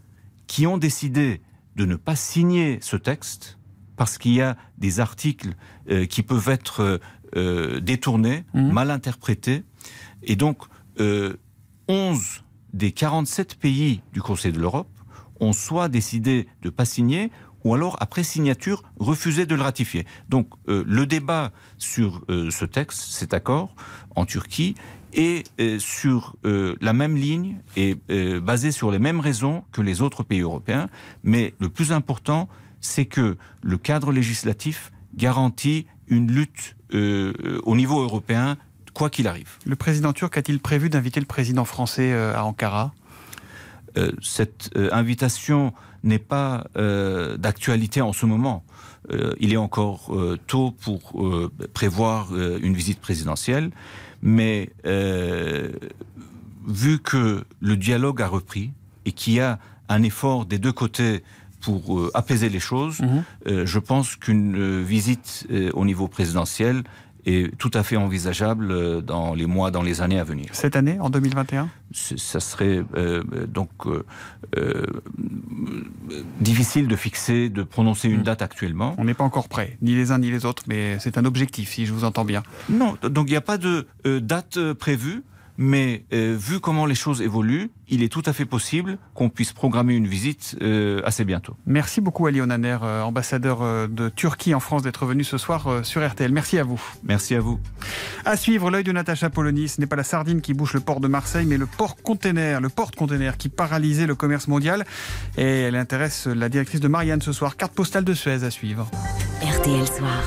qui ont décidé de ne pas signer ce texte parce qu'il y a des articles euh, qui peuvent être euh, détournés, mmh. mal interprétés. Et donc, euh, onze des quarante-sept pays du Conseil de l'Europe ont soit décidé de ne pas signer, ou alors, après signature, refusé de le ratifier. Donc, euh, le débat sur euh, ce texte, cet accord, en Turquie, est euh, sur euh, la même ligne et euh, basé sur les mêmes raisons que les autres pays européens. Mais le plus important, c'est que le cadre législatif garantit une lutte euh, au niveau européen, quoi qu'il arrive. Le président turc a-t-il prévu d'inviter le président français euh, à Ankara ? euh, cette euh, invitation n'est pas euh, d'actualité en ce moment. Euh, il est encore euh, tôt pour euh, prévoir euh, une visite présidentielle, mais euh, vu que le dialogue a repris et qu'il y a un effort des deux côtés pour euh, apaiser les choses, mmh. euh, je pense qu'une euh, visite euh, au niveau présidentiel est tout à fait envisageable euh, dans les mois, dans les années à venir. Cette année, en deux mille vingt et un ? Ça serait euh, donc euh, euh, difficile de fixer, de prononcer une date actuellement. On n'est pas encore prêt, ni les uns ni les autres, mais c'est un objectif, si je vous entends bien. Non, donc il n'y a pas de euh, date euh, prévue. Mais euh, vu comment les choses évoluent, il est tout à fait possible qu'on puisse programmer une visite euh, assez bientôt. Merci beaucoup Ali Onaner, euh, ambassadeur euh, de Turquie en France, d'être venu ce soir euh, sur R T L. Merci à vous. Merci à vous. À suivre, l'œil de Natacha Polony. Ce n'est pas la sardine qui bouche le port de Marseille, mais le port-container, le porte-container qui paralysait le commerce mondial. Et elle intéresse la directrice de Marianne ce soir. Carte postale de Suez à suivre. R T L Soir.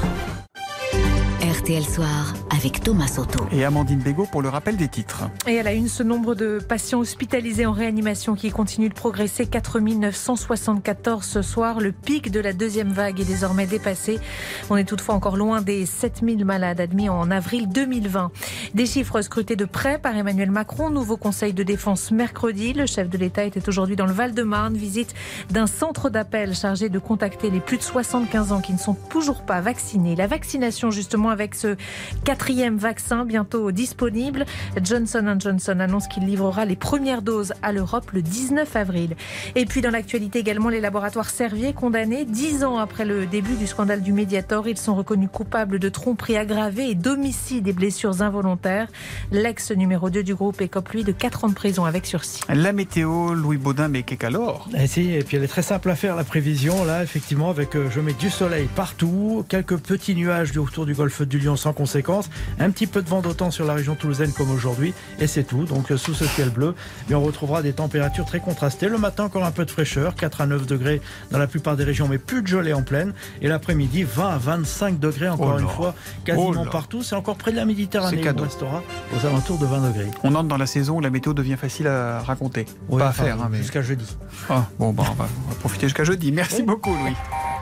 R T L Soir avec Thomas Soto. Et Amandine Bégaud pour le rappel des titres. Et à la une, ce nombre de patients hospitalisés en réanimation qui continue de progresser, quatre mille neuf cent soixante-quatorze ce soir. Le pic de la deuxième vague est désormais dépassé. On est toutefois encore loin des sept mille malades admis en avril deux mille vingt. Des chiffres scrutés de près par Emmanuel Macron. Nouveau conseil de défense mercredi. Le chef de l'État était aujourd'hui dans le Val-de-Marne. Visite d'un centre d'appel chargé de contacter les plus de soixante-quinze ans qui ne sont toujours pas vaccinés. La vaccination justement avec ce quatrième vaccin bientôt disponible. Johnson and Johnson annonce qu'il livrera les premières doses à l'Europe le dix-neuf avril. Et puis dans l'actualité également, les laboratoires Servier condamnés dix ans après le début du scandale du Mediator. Ils sont reconnus coupables de tromperie aggravée et d'homicide et blessures involontaires. L'ex numéro deux du groupe écope lui de quatre ans de prison avec sursis. La météo, Louis Baudin, mais qu'est alors ? Et si, et puis elle est très simple à faire la prévision là, effectivement, avec euh, je mets du soleil partout, quelques petits nuages autour du golfe du Lion sans conséquence, un petit peu de vent d'autant sur la région toulousaine comme aujourd'hui, et c'est tout. Donc sous ce ciel bleu, mais on retrouvera des températures très contrastées. Le matin, encore un peu de fraîcheur, quatre à neuf degrés dans la plupart des régions, mais plus de gelée en pleine. Et l'après-midi, vingt à vingt-cinq degrés encore oh une fois, quasiment oh partout. C'est encore près de la Méditerranée. On restera aux alentours de vingt degrés. On entre dans la saison où la météo devient facile à raconter. Oui, pas enfin, à faire. Hein, mais... Jusqu'à jeudi. Ah, bon, bah, on, va, on va profiter jusqu'à jeudi. Merci oui. beaucoup, Louis.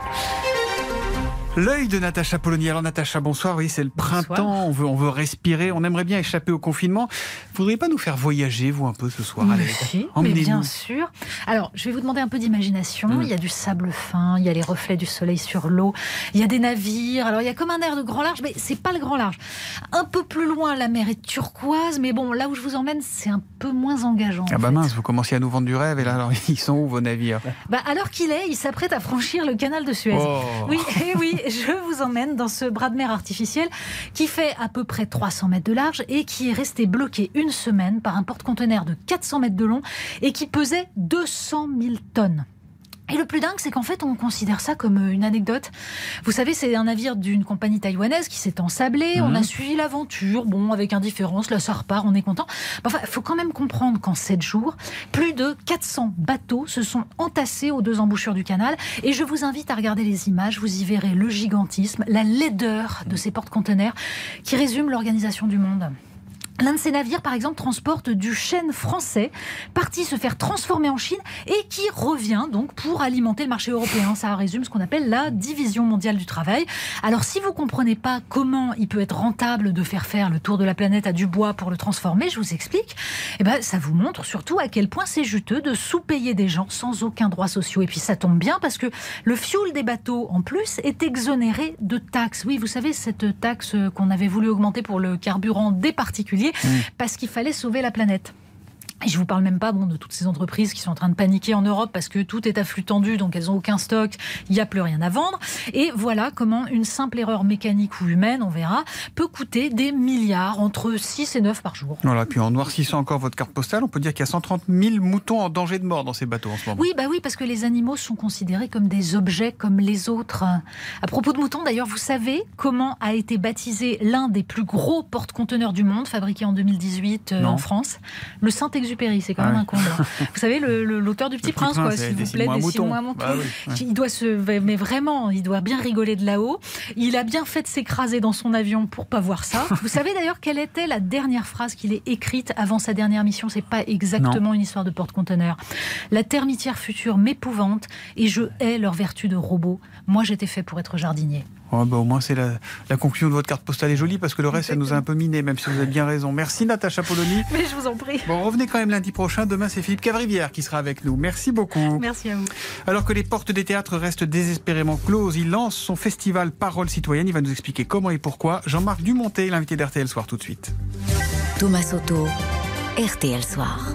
L'œil de Natacha Polony. Alors Natacha, bonsoir. Oui, c'est le printemps. On veut, on veut respirer. On aimerait bien échapper au confinement. Vous voudriez pas nous faire voyager, vous, un peu ce soir? Allez, si, mais bien sûr. Alors, je vais vous demander un peu d'imagination. Mmh. Il y a du sable fin, il y a les reflets du soleil sur l'eau, il y a des navires. Alors, il y a comme un air de grand large, mais c'est pas le grand large. Un peu plus loin, la mer est turquoise, mais bon, là où je vous emmène, c'est un peu moins engageant. Ah bah fait. mince, vous commenciez à nous vendre du rêve. Et là, alors, ils sont où vos navires? Bah, alors qu'il est, ils s'apprêtent à franchir le canal de Suez. Oh. Oui, et oui. Je vous emmène dans ce bras de mer artificiel qui fait à peu près trois cents mètres de large et qui est resté bloqué une semaine par un porte-conteneur de quatre cents mètres de long et qui pesait deux cent mille tonnes. Et le plus dingue, c'est qu'en fait, on considère ça comme une anecdote. Vous savez, c'est un navire d'une compagnie taïwanaise qui s'est ensablé. Mmh. On a suivi l'aventure, bon, avec indifférence. Là, ça repart, on est content. Enfin, il faut quand même comprendre qu'en sept jours, plus de quatre cents bateaux se sont entassés aux deux embouchures du canal. Et je vous invite à regarder les images. Vous y verrez le gigantisme, la laideur de ces porte-conteneurs qui résument l'organisation du monde. L'un de ces navires, par exemple, transporte du chêne français, parti se faire transformer en Chine et qui revient donc pour alimenter le marché européen. Ça résume ce qu'on appelle la division mondiale du travail. Alors, si vous ne comprenez pas comment il peut être rentable de faire faire le tour de la planète à du bois pour le transformer, je vous explique. Eh ben, ça vous montre surtout à quel point c'est juteux de sous-payer des gens sans aucun droit social. Et puis, ça tombe bien parce que le fioul des bateaux, en plus, est exonéré de taxes. Oui, vous savez, cette taxe qu'on avait voulu augmenter pour le carburant des particuliers, parce qu'il fallait sauver la planète. Et je ne vous parle même pas bon, de toutes ces entreprises qui sont en train de paniquer en Europe parce que tout est à flux tendu, donc elles n'ont aucun stock, il n'y a plus rien à vendre. Et voilà comment une simple erreur mécanique ou humaine, on verra, peut coûter des milliards, entre six et neuf par jour. Voilà, puis en noircissant encore votre carte postale, on peut dire qu'il y a cent trente mille moutons en danger de mort dans ces bateaux en ce moment. Oui, bah oui, parce que les animaux sont considérés comme des objets comme les autres. À propos de moutons, d'ailleurs, vous savez comment a été baptisé l'un des plus gros porte-conteneurs du monde, fabriqué en deux mille dix-huit euh, en France? Le Saint-Exupéry. Saint-Exupéry, c'est quand même un comble. Vous savez, le, le, l'auteur du Petit le Prince, Prince quoi, s'il vous plaît, Dessine-moi un mouton. Bah oui, ouais. Il doit se, mais vraiment, il doit bien rigoler de là-haut. Il a bien fait de s'écraser dans son avion pour pas voir ça. Vous savez d'ailleurs quelle était la dernière phrase qu'il ait écrite avant sa dernière mission? C'est pas exactement non. une histoire de porte-conteneur. La termitière future m'épouvante et je hais leur vertu de robot. Moi, j'étais fait pour être jardinier. Oh bah au moins, c'est la, la conclusion de votre carte postale est jolie parce que le reste, ça nous a un peu miné, même si vous avez bien raison. Merci Natacha Polony. Mais je vous en prie. Bon, revenez quand même lundi prochain. Demain, c'est Philippe Cavrivière qui sera avec nous. Merci beaucoup. Merci à vous. Alors que les portes des théâtres restent désespérément closes, il lance son festival Parole citoyenne. Il va nous expliquer comment et pourquoi. Jean-Marc Dumontet, l'invité d'R T L Soir tout de suite. Thomas Soto, R T L Soir.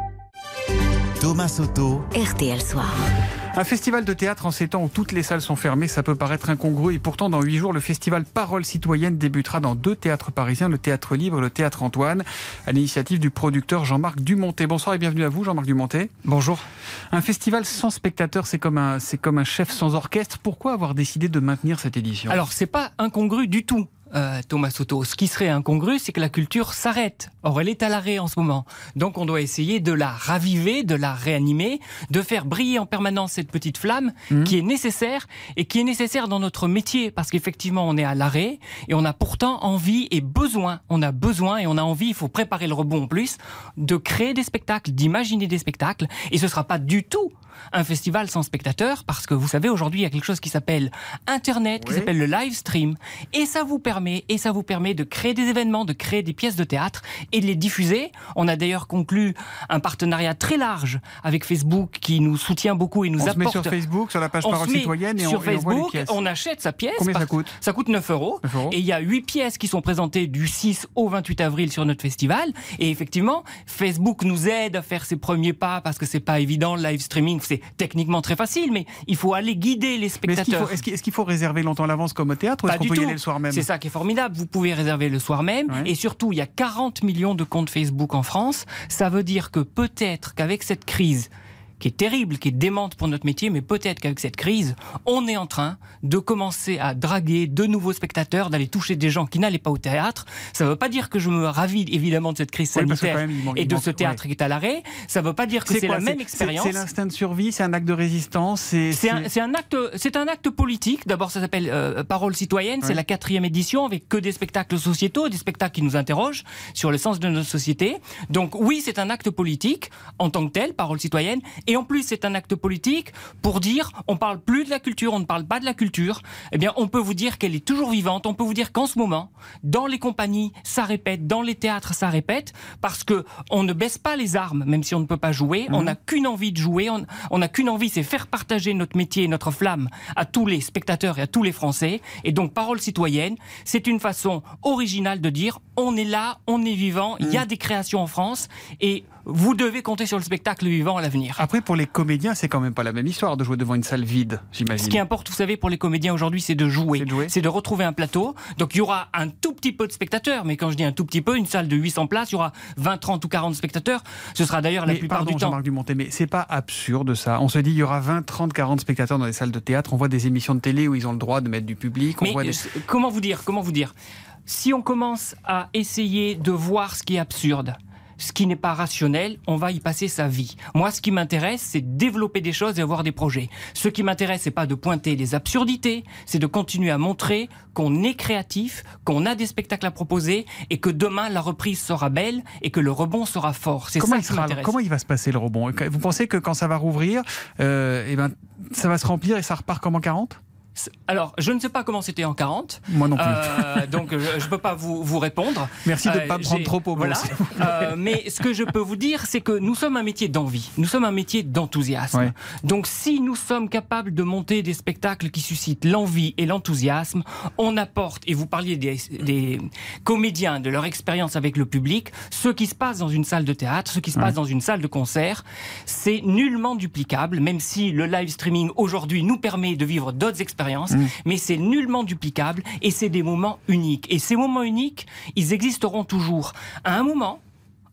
Thomas Soto, R T L Soir. Un festival de théâtre en ces temps où toutes les salles sont fermées, ça peut paraître incongru et pourtant dans huit jours, le festival Parole citoyenne débutera dans deux théâtres parisiens, le Théâtre Libre et le Théâtre Antoine, à l'initiative du producteur Jean-Marc Dumontet. Bonsoir et bienvenue à vous Jean-Marc Dumontet. Bonjour. Un festival sans spectateurs, c'est comme un, c'est comme un chef sans orchestre. Pourquoi avoir décidé de maintenir cette édition ? Alors c'est pas incongru du tout. Euh, Thomas Soto. Ce qui serait incongru, c'est que la culture s'arrête. Or, elle est à l'arrêt en ce moment. Donc, on doit essayer de la raviver, de la réanimer, de faire briller en permanence cette petite flamme mmh. qui est nécessaire et qui est nécessaire dans notre métier parce qu'effectivement, on est à l'arrêt et on a pourtant envie et besoin. On a besoin et on a envie, il faut préparer le rebond en plus, de créer des spectacles, d'imaginer des spectacles. Et ce ne sera pas du tout un festival sans spectateurs parce que vous savez, aujourd'hui, il y a quelque chose qui s'appelle Internet, oui. qui s'appelle le live stream. Et ça vous permet, et ça vous permet de créer des événements, de créer des pièces de théâtre et de les diffuser. On a d'ailleurs conclu un partenariat très large avec Facebook qui nous soutient beaucoup et nous on apporte. On se met sur Facebook, sur la page Parole citoyenne et sur on, Facebook, et on voit les pièces. On achète sa pièce. Combien ça coûte ? Ça coûte neuf euros. neuf euros. Et il y a huit pièces qui sont présentées du six au vingt-huit avril sur notre festival. Et effectivement, Facebook nous aide à faire ses premiers pas parce que c'est pas évident, le live streaming, c'est techniquement très facile, mais il faut aller guider les spectateurs. Mais est-ce qu'il faut, est-ce qu'il, est-ce qu'il faut réserver longtemps à l'avance comme au théâtre ou est-ce qu'on peut y aller le soir même ? C'est ça qui est formidable. Vous pouvez réserver le soir même. Ouais. Et surtout, il y a quarante millions de comptes Facebook en France. Ça veut dire que peut-être qu'avec cette crise qui est terrible, qui est démente pour notre métier, mais peut-être qu'avec cette crise, on est en train de commencer à draguer de nouveaux spectateurs, d'aller toucher des gens qui n'allaient pas au théâtre. Ça ne veut pas dire que je me ravis évidemment de cette crise sanitaire oui, même, et de ce théâtre ouais. qui est à l'arrêt. Ça ne veut pas dire que c'est, c'est quoi, la c'est, même expérience. C'est, c'est l'instinct de survie, c'est un acte de résistance. C'est, c'est, c'est... Un, c'est, un, acte, c'est un acte politique. D'abord, ça s'appelle euh, Parole citoyenne. Ouais. C'est la quatrième édition avec que des spectacles sociétaux, des spectacles qui nous interrogent sur le sens de notre société. Donc oui, c'est un acte politique en tant que tel, Parole citoyenne. Et en plus, c'est un acte politique pour dire on parle plus de la culture, on ne parle pas de la culture. Eh bien, on peut vous dire qu'elle est toujours vivante. On peut vous dire qu'en ce moment, dans les compagnies, ça répète, dans les théâtres, ça répète, parce que on ne baisse pas les armes, même si on ne peut pas jouer. Mmh. On n'a qu'une envie de jouer. On, on n'a qu'une envie, c'est faire partager notre métier et notre flamme à tous les spectateurs et à tous les Français. Et donc, Parole citoyenne, c'est une façon originale de dire on est là, on est vivant. Il mmh. y a des créations en France et vous devez compter sur le spectacle vivant à l'avenir. Après, pour les comédiens, c'est quand même pas la même histoire de jouer devant une salle vide, j'imagine. Ce qui importe, vous savez, pour les comédiens aujourd'hui, c'est de jouer. C'est de, jouer. C'est de retrouver un plateau. Donc, il y aura un tout petit peu de spectateurs. Mais quand je dis un tout petit peu, une salle de huit cents places, il y aura vingt, trente ou quarante spectateurs. Ce sera d'ailleurs la mais plupart pardon, du temps. Jean-Marc Dumontet, mais c'est pas absurde, ça. On se dit, il y aura vingt, trente, quarante spectateurs dans les salles de théâtre. On voit des émissions de télé où ils ont le droit de mettre du public. On mais voit des... comment vous dire, comment vous dire si on commence à essayer de voir ce qui est absurde, ce qui n'est pas rationnel, on va y passer sa vie. Moi, ce qui m'intéresse, c'est de développer des choses et avoir des projets. Ce qui m'intéresse, c'est pas de pointer les absurdités, c'est de continuer à montrer qu'on est créatif, qu'on a des spectacles à proposer et que demain, la reprise sera belle et que le rebond sera fort. C'est comment ça il qui sera, m'intéresse. Comment il va se passer le rebond ? Vous pensez que quand ça va rouvrir, euh, eh ben, ça va se remplir et ça repart comme en quarante ? Alors, je ne sais pas comment c'était en quarante. Moi non plus. Euh, donc, je ne peux pas vous, vous répondre. Merci de ne pas me prendre trop au mot. Voilà. Euh, mais ce que je peux vous dire, c'est que nous sommes un métier d'envie. Nous sommes un métier d'enthousiasme. Ouais. Donc, si nous sommes capables de monter des spectacles qui suscitent l'envie et l'enthousiasme, on apporte, et vous parliez des, des comédiens, de leur expérience avec le public, ce qui se passe dans une salle de théâtre, ce qui se ouais. passe dans une salle de concert, c'est nullement duplicable, même si le live streaming aujourd'hui nous permet de vivre d'autres expériences. Mmh. Mais c'est nullement duplicable et c'est des moments uniques. Et ces moments uniques, ils existeront toujours. À un moment,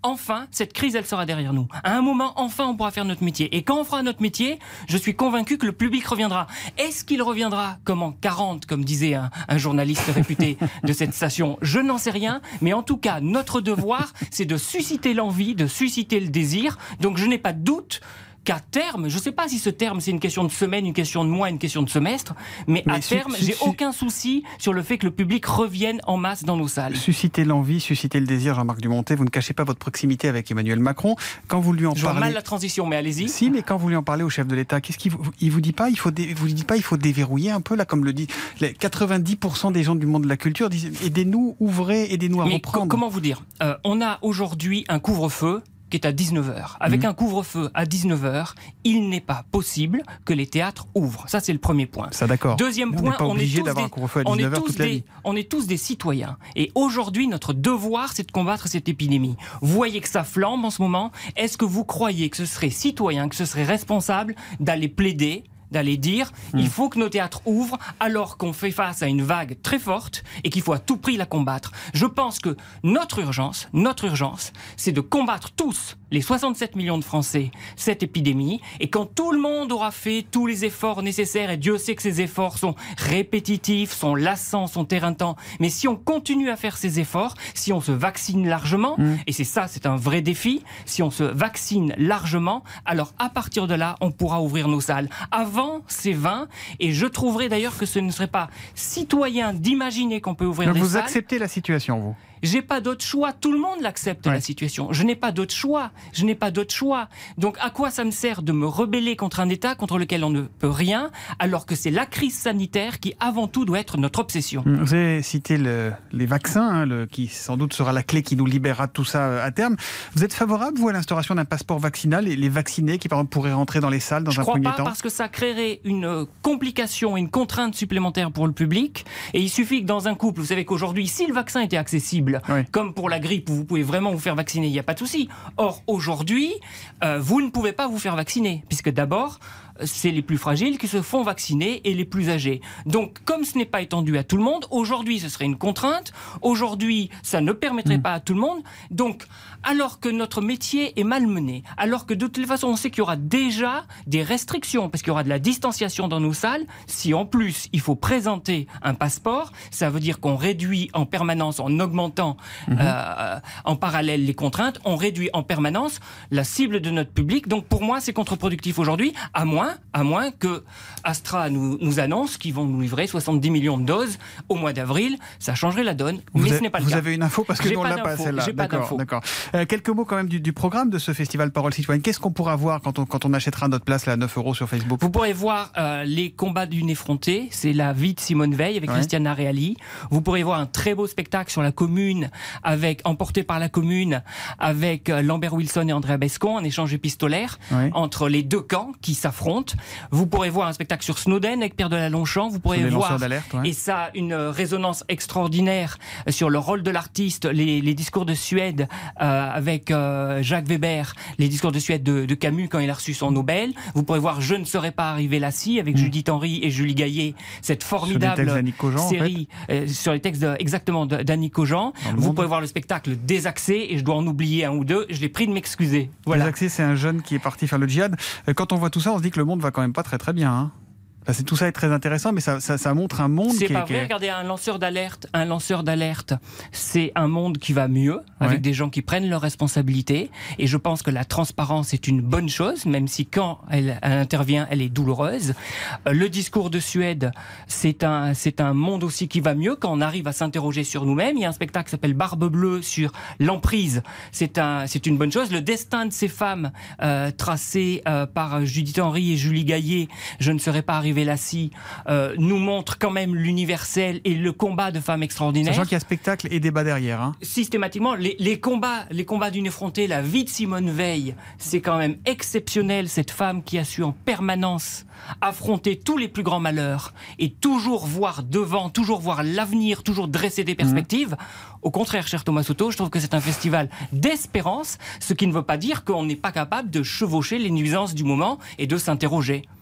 enfin, cette crise, elle sera derrière nous. À un moment, enfin, on pourra faire notre métier. Et quand on fera notre métier, je suis convaincu que le public reviendra. Est-ce qu'il reviendra comme en quarante, comme disait un, un journaliste réputé de cette station? Je n'en sais rien, mais en tout cas, notre devoir, c'est de susciter l'envie, de susciter le désir. Donc, je n'ai pas de doute qu'à terme, je ne sais pas si ce terme c'est une question de semaine, une question de mois, une question de semestre, mais, mais à su, terme, su, j'ai su, aucun souci sur le fait que le public revienne en masse dans nos salles. Susciter l'envie, susciter le désir, Jean-Marc Dumontet, vous ne cachez pas votre proximité avec Emmanuel Macron. Quand vous lui en je parlez... vois mal la transition, mais allez-y. Si, mais quand vous lui en parlez au chef de l'État, qu'est-ce qu'il vous, il vous dit pas, il faut dé, vous lui dites pas, il faut déverrouiller un peu, là, comme le dit les quatre-vingt-dix pour cent des gens du monde de la culture, disent aidez-nous, ouvrez, aidez-nous à mais reprendre. Co- comment vous dire euh, On a aujourd'hui un couvre-feu qui est à dix-neuf heures. Avec mmh. un couvre-feu à dix-neuf heures, il n'est pas possible que les théâtres ouvrent. Ça, c'est le premier point. Ça, d'accord. Deuxième point, on est, tous des, on, est tous des, on est tous des citoyens. Et aujourd'hui, notre devoir, c'est de combattre cette épidémie. Vous voyez que ça flambe en ce moment. Est-ce que vous croyez que ce serait citoyen, que ce serait responsable d'aller plaider, d'aller dire mmh. il faut que nos théâtres ouvrent alors qu'on fait face à une vague très forte et qu'il faut à tout prix la combattre. Je pense que notre urgence, notre urgence, c'est de combattre tous, les soixante-sept millions de Français, cette épidémie. Et quand tout le monde aura fait tous les efforts nécessaires, et Dieu sait que ces efforts sont répétitifs, sont lassants, sont éreintants, mais si on continue à faire ces efforts, si on se vaccine largement, mmh. et c'est ça, c'est un vrai défi, si on se vaccine largement, alors à partir de là, on pourra ouvrir nos salles. Avant, c'est vain, et je trouverais d'ailleurs que ce ne serait pas citoyen d'imaginer qu'on peut ouvrir Donc des vous salles. Vous acceptez la situation, vous? J'ai pas d'autre choix. Tout le monde l'accepte, ouais. la situation. Je n'ai pas d'autre choix. Je n'ai pas d'autre choix. Donc, à quoi ça me sert de me rebeller contre un État contre lequel on ne peut rien, alors que c'est la crise sanitaire qui, avant tout, doit être notre obsession. Vous avez cité le, les vaccins, hein, le, qui sans doute sera la clé qui nous libérera de tout ça à terme. Vous êtes favorable, vous, à l'instauration d'un passeport vaccinal et les vaccinés qui, par exemple, pourraient rentrer dans les salles dans Je un premier temps? Je crois pas, parce que ça créerait une complication, une contrainte supplémentaire pour le public. Et il suffit que dans un couple, vous savez qu'aujourd'hui, si le vaccin était accessible, oui. comme pour la grippe où vous pouvez vraiment vous faire vacciner, il n'y a pas de souci. Or, aujourd'hui, euh, vous ne pouvez pas vous faire vacciner, puisque d'abord, c'est les plus fragiles qui se font vacciner et les plus âgés. Donc, comme ce n'est pas étendu à tout le monde, aujourd'hui, ce serait une contrainte. Aujourd'hui, ça ne permettrait mmh. pas à tout le monde. Donc, alors que notre métier est malmené, alors que de toute façon, on sait qu'il y aura déjà des restrictions, parce qu'il y aura de la distanciation dans nos salles, si en plus, il faut présenter un passeport, ça veut dire qu'on réduit en permanence, en augmentant mmh. euh, en parallèle les contraintes, on réduit en permanence la cible de notre public. Donc, pour moi, c'est contre-productif aujourd'hui, à moins à moins que Astra nous, nous annonce qu'ils vont nous livrer soixante-dix millions de doses au mois d'avril. Ça changerait la donne, vous mais avez, ce n'est pas le vous cas. Vous avez une info parce que nous on l'a pas celle-là. J'ai pas d'info. D'accord. Euh, quelques mots quand même du, du programme de ce festival Parole Citoyenne. Qu'est-ce qu'on pourra voir quand on, quand on achètera notre place là, à neuf euros sur Facebook? Vous pourrez voir euh, les combats d'une effrontée. C'est la vie de Simone Veil avec ouais. Christiana Reali. Vous pourrez voir un très beau spectacle sur la commune, avec emporté par la commune, avec euh, Lambert Wilson et Andrea Bescon, un échange épistolaire ouais. entre les deux camps qui s'affrontent. Vous pourrez voir un spectacle sur Snowden avec Pierre Delaongchamp. Vous pourrez voir, ouais. et ça a une résonance extraordinaire sur le rôle de l'artiste, les, les discours de Suède euh, avec euh, Jacques Weber, les discours de Suède de, de Camus quand il a reçu son Nobel. Vous pourrez voir Je ne serais pas arrivé là-ci avec mmh. Judith Henry et Julie Gaillet, cette formidable Cogent, série en fait. euh, sur les textes de, exactement d'Annie Cogent. Vous monde. Pourrez voir le spectacle Désaxé, et je dois en oublier un ou deux. Je l'ai pris de m'excuser. Voilà. Désaxé, c'est un jeune qui est parti faire le djihad. Quand on voit tout ça, on se dit que le monde va quand même pas très très bien. Hein. Enfin, c'est, tout ça est très intéressant, mais ça, ça, ça montre un monde c'est qui pas est... vrai, est... regardez, un lanceur d'alerte, un lanceur d'alerte, c'est un monde qui va mieux, avec ouais. des gens qui prennent leurs responsabilités, et je pense que la transparence est une bonne chose, même si quand elle, elle intervient, elle est douloureuse. Euh, le discours de Suède, c'est un, c'est un monde aussi qui va mieux, quand on arrive à s'interroger sur nous-mêmes. Il y a un spectacle qui s'appelle Barbe Bleue sur l'emprise, c'est, un, c'est une bonne chose. Le destin de ces femmes, euh, tracé euh, par Judith Henry et Julie Gaillet, Je ne serais pas arrivé Vélassi, euh, nous montre quand même l'universel et le combat de femmes extraordinaires. Sachant qu'il y a spectacle et débat derrière. Hein. Systématiquement, les, les combats, les combats d'une effrontée, la vie de Simone Veil, c'est quand même exceptionnel, cette femme qui a su en permanence affronter tous les plus grands malheurs et toujours voir devant, toujours voir l'avenir, toujours dresser des perspectives. Mmh. Au contraire, cher Thomas Soto, je trouve que c'est un festival d'espérance, ce qui ne veut pas dire qu'on n'est pas capable de chevaucher les nuisances du moment et de s'interroger.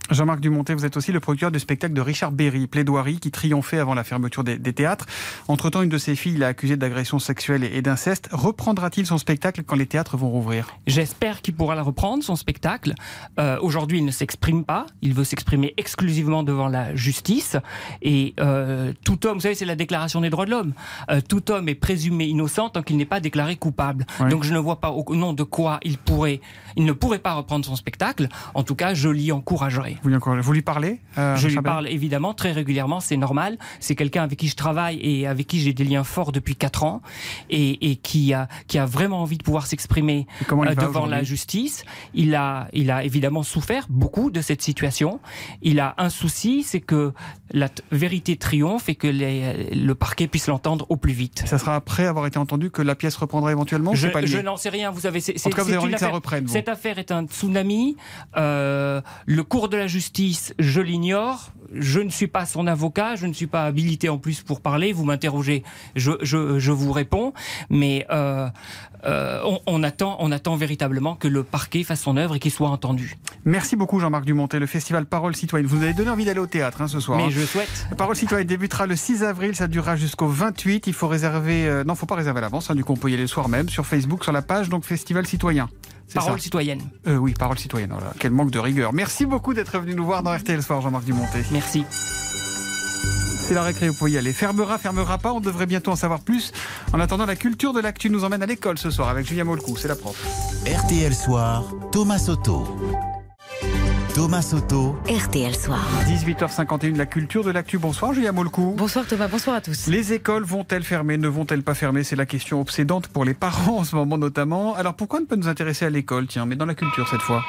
Jean-Marc Dumontet, vous êtes aussi le producteur du spectacle de Richard Berry, Plaidoirie, qui triomphait avant la fermeture des, des théâtres. Entre-temps, une de ses filles l'a accusé d'agression sexuelle et, et d'inceste. Reprendra-t-il son spectacle quand les théâtres vont rouvrir ? J'espère qu'il pourra le reprendre, son spectacle. Euh, aujourd'hui, il ne s'exprime pas. Il veut s'exprimer exclusivement devant la justice. Et euh, tout homme, vous savez, c'est la Déclaration des droits de l'homme. Euh, tout homme est présumé innocent tant qu'il n'est pas déclaré coupable. Oui. Donc je ne vois pas au nom de quoi il pourrait, il ne pourrait pas reprendre son spectacle. En tout cas, je l'y encouragerai. Vous, vous lui parlez euh, Je lui parle évidemment très régulièrement, c'est normal. C'est quelqu'un avec qui je travaille et avec qui j'ai des liens forts depuis quatre ans et, et qui, a, qui a vraiment envie de pouvoir s'exprimer euh, devant la justice. Il a, il a évidemment souffert beaucoup de cette situation. Il a un souci, c'est que la t- vérité triomphe et que les, le parquet puisse l'entendre au plus vite. Ça sera après avoir été entendu que la pièce reprendra éventuellement Je, pas je n'en sais rien, vous savez. C'est, en tout cas, vous avez envie que ça reprenne. Vous. Cette affaire est un tsunami. Euh, le cours de la justice, je l'ignore. Je ne suis pas son avocat, je ne suis pas habilité en plus pour parler. Vous m'interrogez, je, je, je vous réponds. Mais euh, euh, on, on, attend, on attend véritablement que le parquet fasse son œuvre et qu'il soit entendu. Merci beaucoup Jean-Marc Dumontet. Le festival Parole Citoyenne, vous nous avez donné envie d'aller au théâtre hein, ce soir. Mais hein. je souhaite. Parole Citoyenne débutera le six avril, ça durera jusqu'au vingt-huit. Il faut réserver, euh, non, il ne faut pas réserver à l'avance. Hein, du coup, on peut y aller le soir même sur Facebook, sur la page donc Festival Citoyen. C'est Parole ça. Citoyenne. Euh, oui, Parole Citoyenne. Voilà. Quel manque de rigueur. Merci beaucoup d'être venu nous voir dans R T L Soir, Jean-Marc Dumontet. Merci. C'est la récré, vous pouvez y aller. Fermera, fermera pas, on devrait bientôt en savoir plus. En attendant, la culture de l'actu nous emmène à l'école ce soir avec Julien Molcou, c'est la prof. R T L Soir, Thomas Soto. Thomas Soto. R T L Soir. dix-huit heures cinquante et une, la culture de l'actu. Bonsoir Julia Molcou. Bonsoir Thomas, bonsoir à tous. Les écoles vont-elles fermer, ne vont-elles pas fermer? C'est la question obsédante pour les parents en ce moment notamment. Alors pourquoi ne pas nous intéresser à l'école, tiens, mais dans la culture cette fois?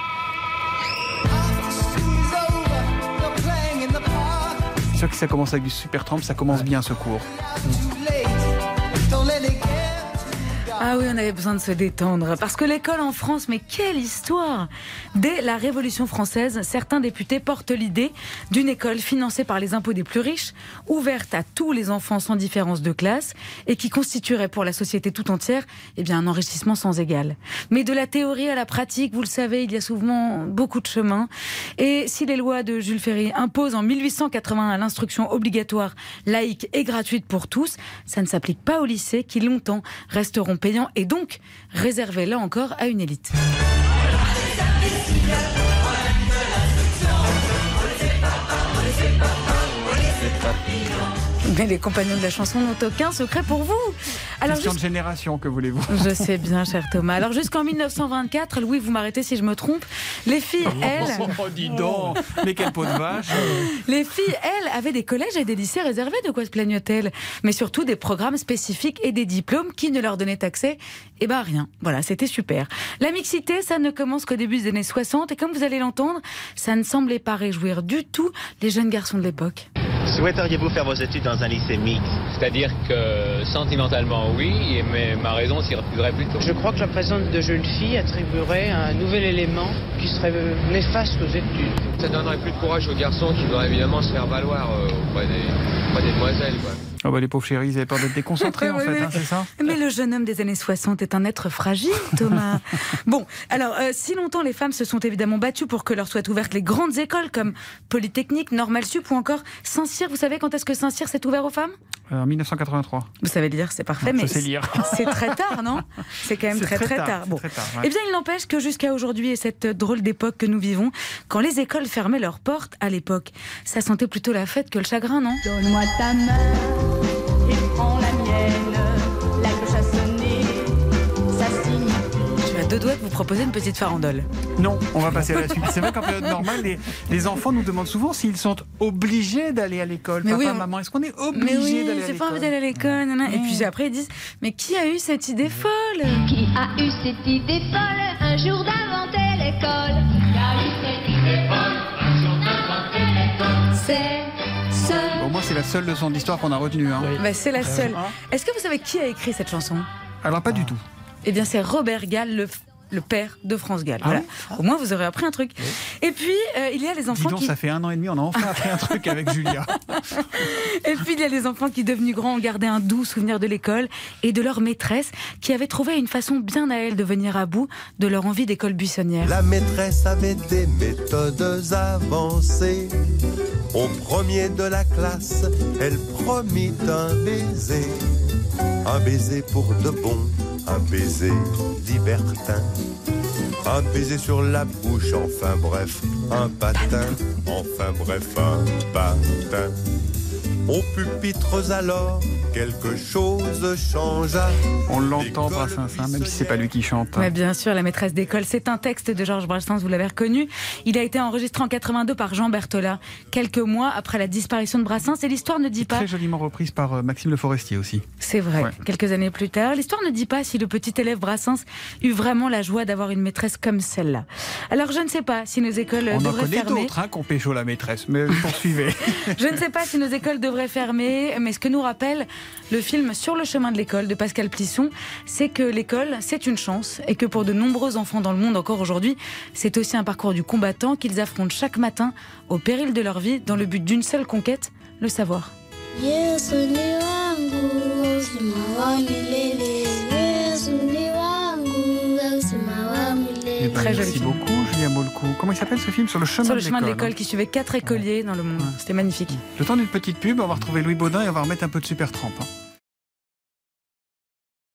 C'est sûr que ça commence avec du Super Tramp, ça commence bien ce cours. Ah oui, on avait besoin de se détendre. Parce que l'école en France, mais quelle histoire! Dès la Révolution française, certains députés portent l'idée d'une école financée par les impôts des plus riches, ouverte à tous les enfants sans différence de classe, et qui constituerait pour la société tout entière eh bien, un enrichissement sans égal. Mais de la théorie à la pratique, vous le savez, il y a souvent beaucoup de chemin. Et si les lois de Jules Ferry imposent en mille huit cent quatre-vingt-un l'instruction obligatoire, laïque et gratuite pour tous, ça ne s'applique pas aux lycées qui longtemps resteront payants et donc réservé là encore à une élite. Mais les compagnons de la chanson n'ont aucun secret pour vous. Alors, question juste... de génération, que voulez-vous? Je sais bien, cher Thomas. Alors jusqu'en mille neuf cent vingt-quatre, Louis, vous m'arrêtez si je me trompe, les filles, elles... Oh, dis donc, mais quelle peau de vache. Les filles, elles, avaient des collèges et des lycées réservés, de quoi se plaignent-elles? Mais surtout des programmes spécifiques et des diplômes qui ne leur donnaient accès, eh ben rien. Voilà, c'était super. La mixité, ça ne commence qu'au début des années soixante, et comme vous allez l'entendre, ça ne semblait pas réjouir du tout les jeunes garçons de l'époque. Souhaiteriez-vous faire vos études dans un lycée mixte? C'est-à-dire que sentimentalement oui, mais ma raison s'y refuserait plutôt. Je crois que la présence de jeunes filles attribuerait un nouvel élément qui serait néfaste aux études. Ça donnerait plus de courage aux garçons qui voudraient évidemment se faire valoir euh, auprès, des, auprès des demoiselles, quoi. Oh bah les pauvres chéris, ils avaient peur d'être déconcentrés en oui, fait, mais, hein, c'est ça? Mais le jeune homme des années soixante est un être fragile, Thomas. Bon, alors, euh, si longtemps les femmes se sont évidemment battues pour que leur soient ouvertes les grandes écoles comme Polytechnique, Normal Sup ou encore Saint-Cyr. Vous savez quand est-ce que Saint-Cyr s'est ouvert aux femmes? En mille neuf cent quatre-vingt-trois. Vous savez lire, c'est parfait, mais c'est, lire. c'est très tard, non? C'est quand même c'est très très, très tard. tard. Bon. Très tard ouais. Eh bien, il n'empêche que jusqu'à aujourd'hui et cette drôle d'époque que nous vivons, quand les écoles fermaient leurs portes à l'époque, ça sentait plutôt la fête que le chagrin, non? Donne-moi ta main et prends la mienne, la cloche a sonné, ça signifie. Je suis à deux doigts de vous proposer une petite farandole. Non, on va passer à la suite. C'est vrai qu'en période normale, les, les enfants nous demandent souvent s'ils sont obligés d'aller à l'école. Mais Papa, oui, on... maman, est-ce qu'on est obligé mais oui, d'aller à j'ai l'école? pas envie d'aller à l'école. Mmh. Et puis après, ils disent, mais qui a eu cette idée folle? Qui a eu cette idée folle un jour d'inventer l'école? Qui a eu cette idée folle un jour d'inventer l'école? C'est seul. Au moins, c'est la seule leçon d'histoire qu'on a retenue. Hein. Oui. Bah, c'est la seule. Est-ce que vous savez qui a écrit cette chanson? Alors, pas ah. du tout. Eh bien, c'est Robert Gall, le le père de France Gall. Ah Voilà. oui ah. Au moins, vous aurez appris un truc. Oui. Et puis, euh, il y a les enfants Dis donc, qui... ça fait un an et demi, on a enfin appris un truc avec Julia. Et puis, il y a les enfants qui, devenus grands, ont gardé un doux souvenir de l'école et de leur maîtresse, qui avait trouvé une façon bien à elle de venir à bout de leur envie d'école buissonnière. La maîtresse avait des méthodes avancées. Au premier de la classe, elle promit un baiser. Un baiser pour de bon, un baiser libertin. Un baiser sur la bouche, enfin bref, un patin. Enfin bref, un patin. Aux pupitres alors, quelque chose changea. On l'entend, Brassens, hein, même si c'est pas lui qui chante. Oui, bien sûr, La maîtresse d'école, c'est un texte de Georges Brassens, vous l'avez reconnu. Il a été enregistré en quatre-vingt-deux par Jean Berthollat, quelques mois après la disparition de Brassens. Et l'histoire ne dit pas... Très joliment reprise par euh, Maxime Le Forestier aussi. C'est vrai, ouais. Quelques années plus tard. L'histoire ne dit pas si le petit élève Brassens eut vraiment la joie d'avoir une maîtresse comme celle-là. Alors je ne sais pas si nos écoles On devraient fermer... On en connaît d'autres hein, qu'on pécho la maîtresse, mais poursuivez. Je ne sais pas si nos écoles devraient fermer, mais ce que nous rappelle le film Sur le chemin de l'école de Pascal Plisson, c'est que l'école, c'est une chance et que pour de nombreux enfants dans le monde encore aujourd'hui, c'est aussi un parcours du combattant qu'ils affrontent chaque matin au péril de leur vie dans le but d'une seule conquête, le savoir. Yesu ni wangu, uzima wa milele. Yesu ni wangu, uzima wa milele. Eh ben, Très merci joli beaucoup, Julia Molcou. Comment il s'appelle ce film? Sur le chemin Sur le de chemin de l'école. l'école qui suivait quatre écoliers dans le monde. C'était magnifique. Le temps d'une petite pub, on va retrouver Louis Baudin et on va remettre un peu de Supertramp. Hein.